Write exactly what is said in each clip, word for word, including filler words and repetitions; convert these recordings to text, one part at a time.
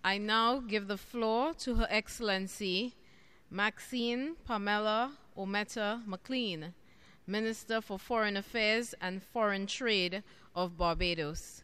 I now give the floor to Her Excellency Maxine Pamela Ometa McLean, Minister for Foreign Affairs and Foreign Trade of Barbados.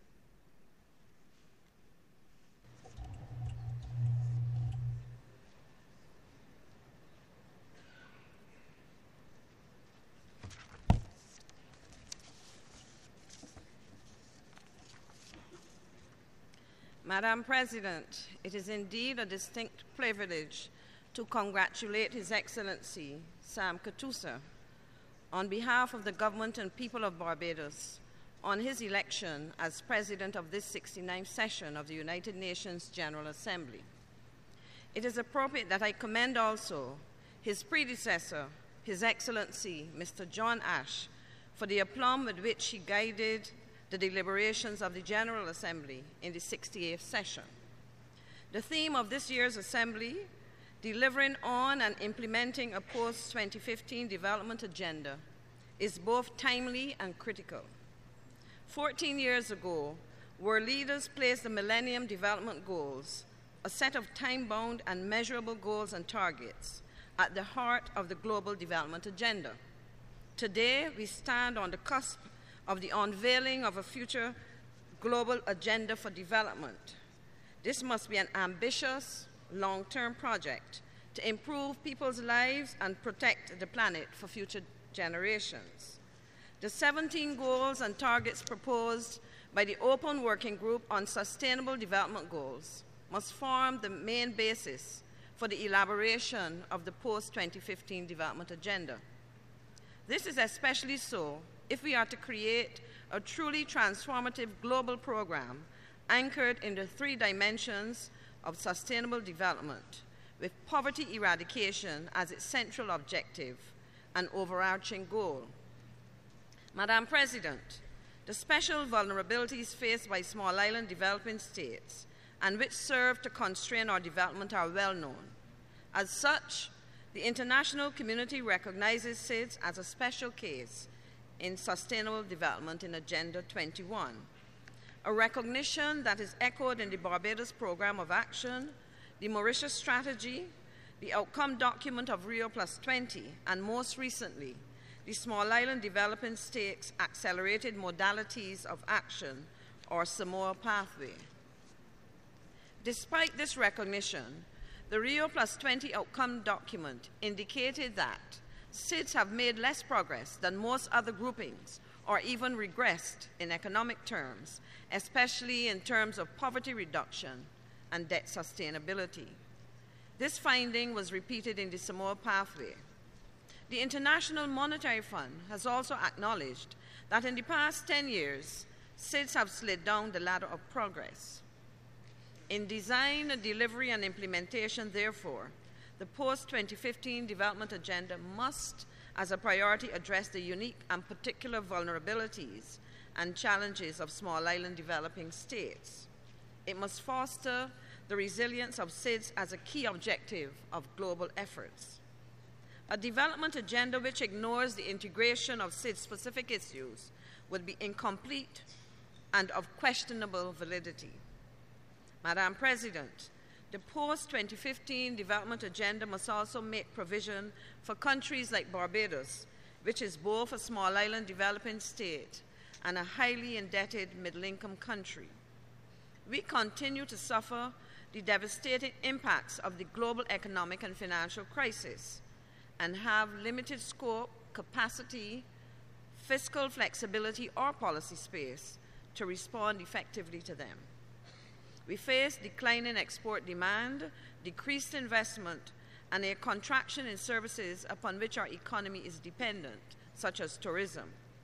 Madam President, it is indeed a distinct privilege to congratulate His Excellency Sam Katusa on behalf of the government and people of Barbados on his election as President of this sixty-ninth session of the United Nations General Assembly. It is appropriate that I commend also his predecessor, His Excellency Mister John Ash, for the aplomb with which he guided the deliberations of the General Assembly in the sixty-eighth session. The theme of this year's Assembly, delivering on and implementing a post twenty fifteen development agenda, is both timely and critical. Fourteen years ago, world leaders placed the Millennium Development Goals, a set of time-bound and measurable goals and targets, at the heart of the global development agenda. Today, we stand on the cusp of the unveiling of a future global agenda for development. This must be an ambitious, long-term project to improve people's lives and protect the planet for future generations. The seventeen goals and targets proposed by the Open Working Group on Sustainable Development Goals must form the main basis for the elaboration of the post twenty fifteen development agenda. This is especially so if we are to create a truly transformative global program anchored in the three dimensions of sustainable development, with poverty eradication as its central objective and overarching goal. Madam President, the special vulnerabilities faced by small island developing states and which serve to constrain our development are well known. As such, the international community recognizes S I D S as a special case in sustainable development in Agenda twenty-one, a recognition that is echoed in the Barbados Programme of Action, the Mauritius Strategy, the outcome document of Rio plus twenty, and most recently, the Small Island Developing States Accelerated Modalities of Action, or Samoa Pathway. Despite this recognition, the Rio plus twenty outcome document indicated that S I D S have made less progress than most other groupings, or even regressed in economic terms, especially in terms of poverty reduction and debt sustainability. This finding was repeated in the Samoa Pathway. The International Monetary Fund has also acknowledged that in the past ten years, S I D S have slid down the ladder of progress. In design, delivery, and implementation, therefore, the post twenty fifteen development agenda must, as a priority, address the unique and particular vulnerabilities and challenges of small island developing states. It must foster the resilience of S I D S as a key objective of global efforts. A development agenda which ignores the integration of S I D S-specific issues would be incomplete and of questionable validity. Madam President, the post twenty fifteen development agenda must also make provision for countries like Barbados, which is both a small island developing state and a highly indebted middle-income country. We continue to suffer the devastating impacts of the global economic and financial crisis and have limited scope, capacity, fiscal flexibility, or policy space to respond effectively to them. We face declining export demand, decreased investment, and a contraction in services upon which our economy is dependent, such as tourism.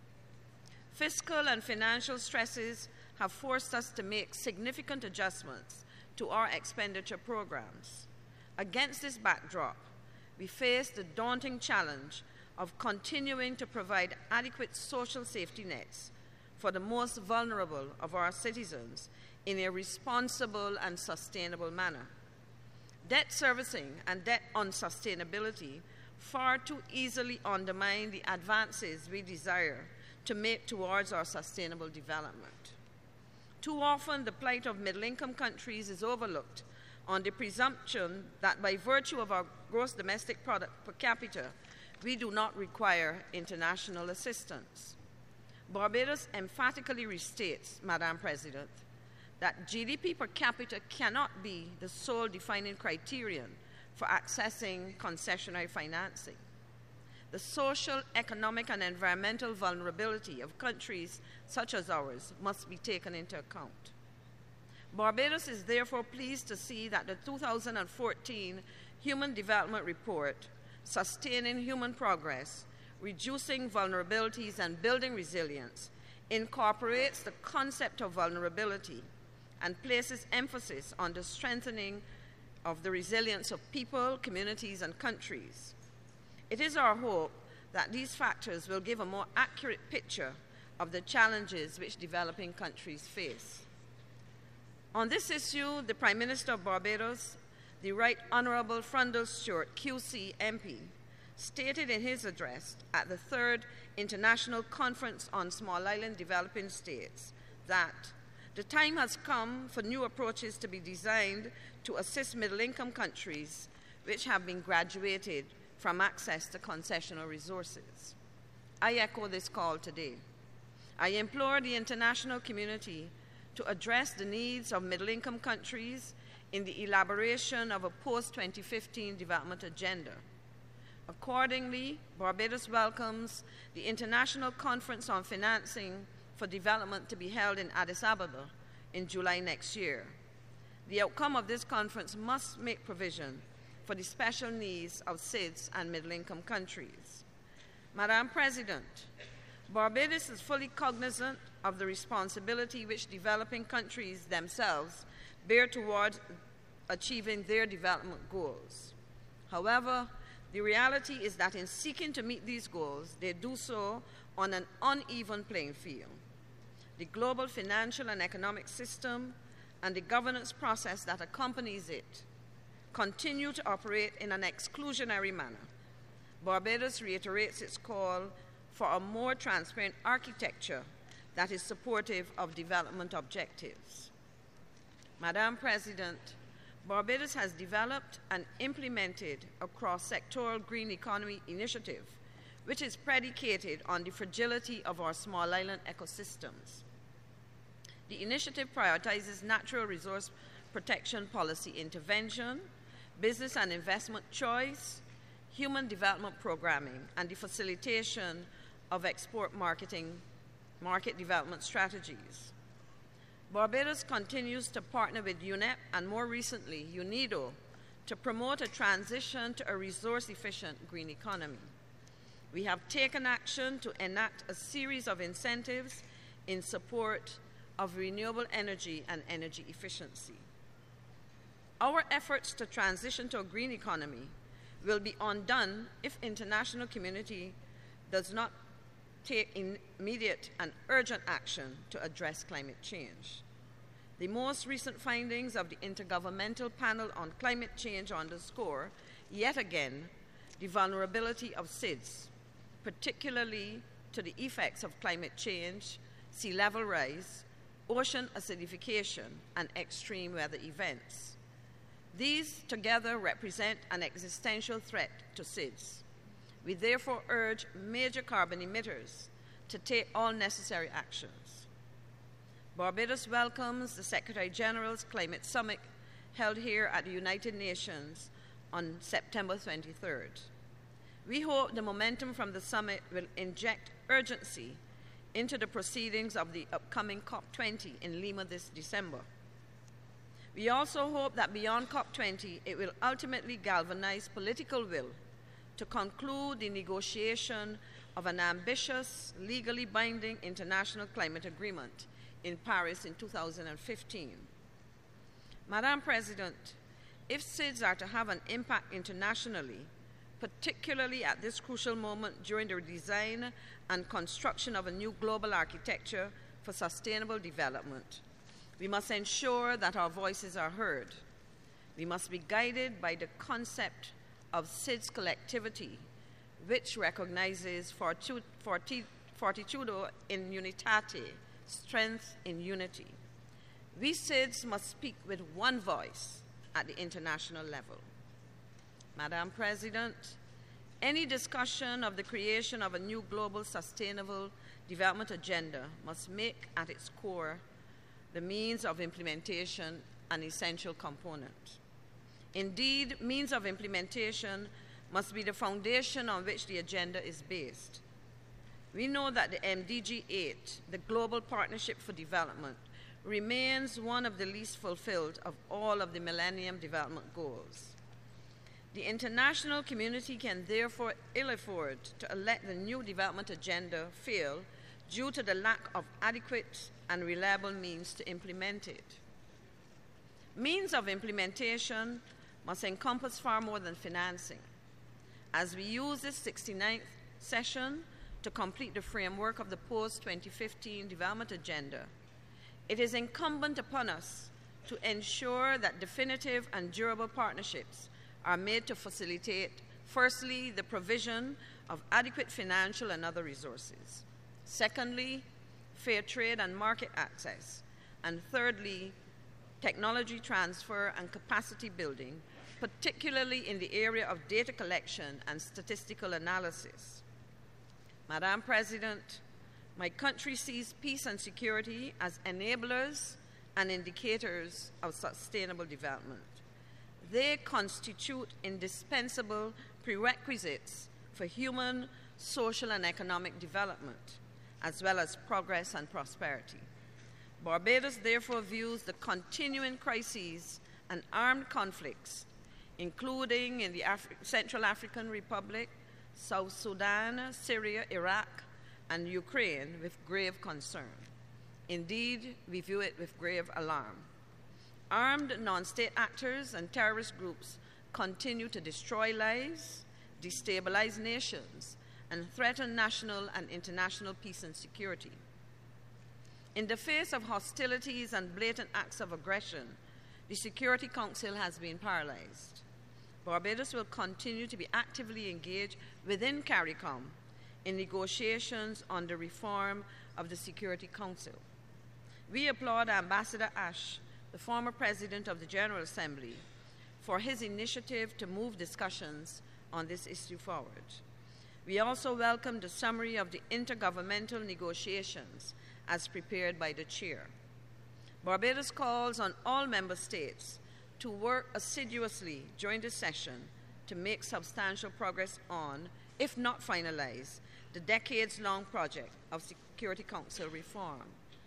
Fiscal and financial stresses have forced us to make significant adjustments to our expenditure programs. Against this backdrop, we face the daunting challenge of continuing to provide adequate social safety nets for the most vulnerable of our citizens in a responsible and sustainable manner. Debt servicing and debt unsustainability far too easily undermine the advances we desire to make towards our sustainable development. Too often, the plight of middle-income countries is overlooked on the presumption that by virtue of our gross domestic product per capita, we do not require international assistance. Barbados emphatically restates, Madam President, that G D P per capita cannot be the sole defining criterion for accessing concessionary financing. The social, economic, and environmental vulnerability of countries such as ours must be taken into account. Barbados is therefore pleased to see that the two thousand fourteen Human Development Report, Sustaining Human Progress, Reducing Vulnerabilities and Building Resilience, incorporates the concept of vulnerability and places emphasis on the strengthening of the resilience of people, communities, and countries. It is our hope that these factors will give a more accurate picture of the challenges which developing countries face. On this issue, the Prime Minister of Barbados, the Right Honourable Frundle Stewart, Q C M P, stated in his address at the third International Conference on Small Island Developing States that the time has come for new approaches to be designed to assist middle-income countries which have been graduated from access to concessional resources. I echo this call today. I implore the international community to address the needs of middle-income countries in the elaboration of a post twenty fifteen development agenda. Accordingly, Barbados welcomes the International Conference on Financing for Development to be held in Addis Ababa in July next year. The outcome of this conference must make provision for the special needs of S I D S and middle-income countries. Madam President, Barbados is fully cognizant of the responsibility which developing countries themselves bear towards achieving their development goals. However, the reality is that in seeking to meet these goals, they do so on an uneven playing field. The global financial and economic system and the governance process that accompanies it continue to operate in an exclusionary manner. Barbados reiterates its call for a more transparent architecture that is supportive of development objectives. Madam President, Barbados has developed and implemented a cross-sectoral green economy initiative which is predicated on the fragility of our small island ecosystems. The initiative prioritizes natural resource protection policy intervention, business and investment choice, human development programming, and the facilitation of export marketing, market development strategies. Barbados continues to partner with U N E P and more recently UNIDO to promote a transition to a resource-efficient green economy. We have taken action to enact a series of incentives in support of renewable energy and energy efficiency. Our efforts to transition to a green economy will be undone if international community does not take immediate and urgent action to address climate change. The most recent findings of the Intergovernmental Panel on Climate Change underscore, yet again, the vulnerability of S I D S, particularly to the effects of climate change, sea level rise, ocean acidification, and extreme weather events. These together represent an existential threat to S I D S. We therefore urge major carbon emitters to take all necessary actions. Barbados welcomes the Secretary General's Climate Summit held here at the United Nations on September twenty-third. We hope the momentum from the summit will inject urgency into the proceedings of the upcoming COP twenty in Lima this December. We also hope that beyond COP twenty, it will ultimately galvanize political will to conclude the negotiation of an ambitious, legally binding international climate agreement in Paris in two thousand fifteen. Madam President, if S I D S are to have an impact internationally, particularly at this crucial moment during the design and construction of a new global architecture for sustainable development, we must ensure that our voices are heard. We must be guided by the concept of S I D S collectivity, which recognizes fortitudo in unitate, strength in unity. We S I D S must speak with one voice at the international level. Madam President, any discussion of the creation of a new global sustainable development agenda must make at its core the means of implementation an essential component. Indeed, means of implementation must be the foundation on which the agenda is based. We know that the M D G eight, the Global Partnership for Development, remains one of the least fulfilled of all of the Millennium Development Goals. The international community can therefore ill afford to let the new development agenda fail due to the lack of adequate and reliable means to implement it. Means of implementation must encompass far more than financing. As we use this sixty-ninth session to complete the framework of the post twenty fifteen development agenda, it is incumbent upon us to ensure that definitive and durable partnerships are made to facilitate, firstly, the provision of adequate financial and other resources, secondly, fair trade and market access, and thirdly, technology transfer and capacity building, particularly in the area of data collection and statistical analysis. Madam President, my country sees peace and security as enablers and indicators of sustainable development. They constitute indispensable prerequisites for human, social, and economic development, as well as progress and prosperity. Barbados therefore views the continuing crises and armed conflicts, including in the Af- Central African Republic, South Sudan, Syria, Iraq, and Ukraine, with grave concern. Indeed, we view it with grave alarm. Armed non-state actors and terrorist groups continue to destroy lives, destabilize nations, and threaten national and international peace and security. In the face of hostilities and blatant acts of aggression, the Security Council has been paralyzed. Barbados will continue to be actively engaged within CARICOM in negotiations on the reform of the Security Council. We applaud Ambassador Ash, the former President of the General Assembly, for his initiative to move discussions on this issue forward. We also welcome the summary of the intergovernmental negotiations as prepared by the Chair. Barbados calls on all member states to work assiduously during this session to make substantial progress on, if not finalize, the decades-long project of Security Council reform.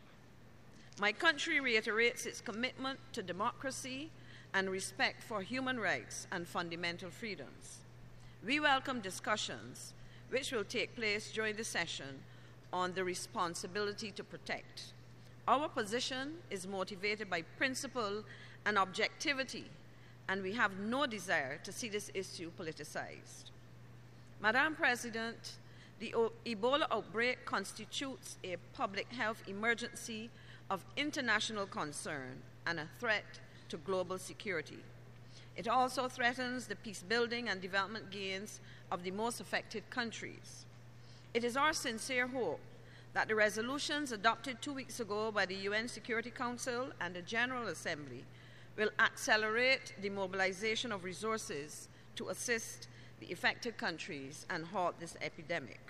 My country reiterates its commitment to democracy and respect for human rights and fundamental freedoms. We welcome discussions which will take place during the session on the responsibility to protect. Our position is motivated by principle and objectivity, and we have no desire to see this issue politicized. Madam President, the Ebola outbreak constitutes a public health emergency of international concern and a threat to global security. It also threatens the peace-building and development gains of the most affected countries. It is our sincere hope that the resolutions adopted two weeks ago by the U N Security Council and the General Assembly will accelerate the mobilization of resources to assist the affected countries and halt this epidemic.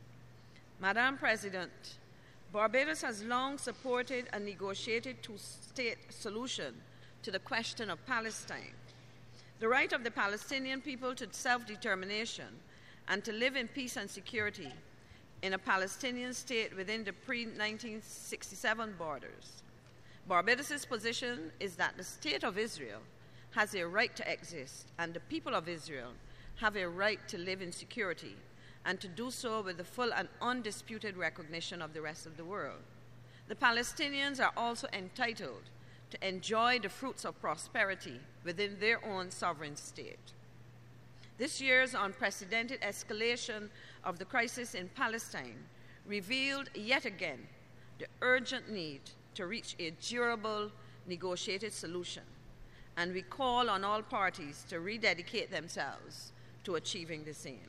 Madam President, Barbados has long supported a negotiated two-state solution to the question of Palestine. The right of the Palestinian people to self-determination and to live in peace and security in a Palestinian state within the pre nineteen sixty-seven borders. Barbados' position is that the State of Israel has a right to exist, and the people of Israel have a right to live in security and to do so with the full and undisputed recognition of the rest of the world. The Palestinians are also entitled to enjoy the fruits of prosperity within their own sovereign state. This year's unprecedented escalation of the crisis in Palestine revealed yet again the urgent need to reach a durable, negotiated solution, and we call on all parties to rededicate themselves to achieving the same.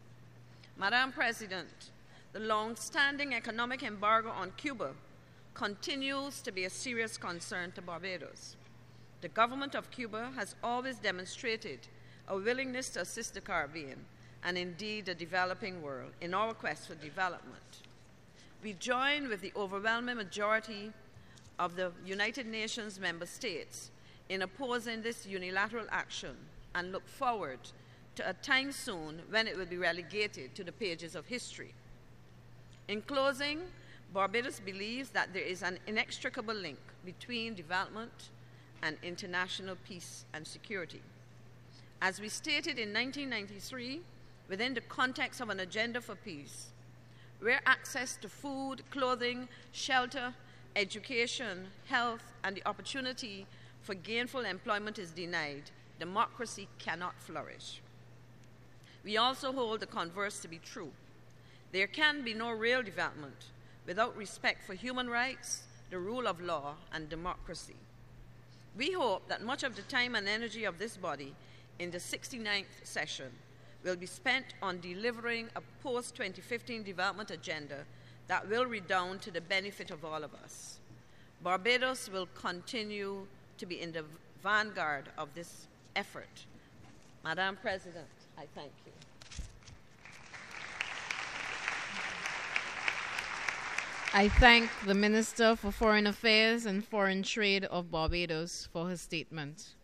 Madam President, the long-standing economic embargo on Cuba continues to be a serious concern to Barbados. the government of Cuba has always demonstrated a willingness to assist the Caribbean, and indeed the developing world, in our quest for development. We join with the overwhelming majority of the United Nations member states in opposing this unilateral action and look forward to a time soon when it will be relegated to the pages of history. In closing, Barbados believes that there is an inextricable link between development and international peace and security. As we stated in nineteen ninety-three, within the context of an agenda for peace, where access to food, clothing, shelter, education, health, and the opportunity for gainful employment is denied, democracy cannot flourish. We also hold the converse to be true. There can be no real development without respect for human rights, the rule of law, and democracy. We hope that much of the time and energy of this body in the sixty-ninth session will be spent on delivering a post twenty fifteen development agenda that will redound to the benefit of all of us. Barbados will continue to be in the vanguard of this effort. Madam President, I thank you. I thank the Minister for Foreign Affairs and Foreign Trade of Barbados for her statement.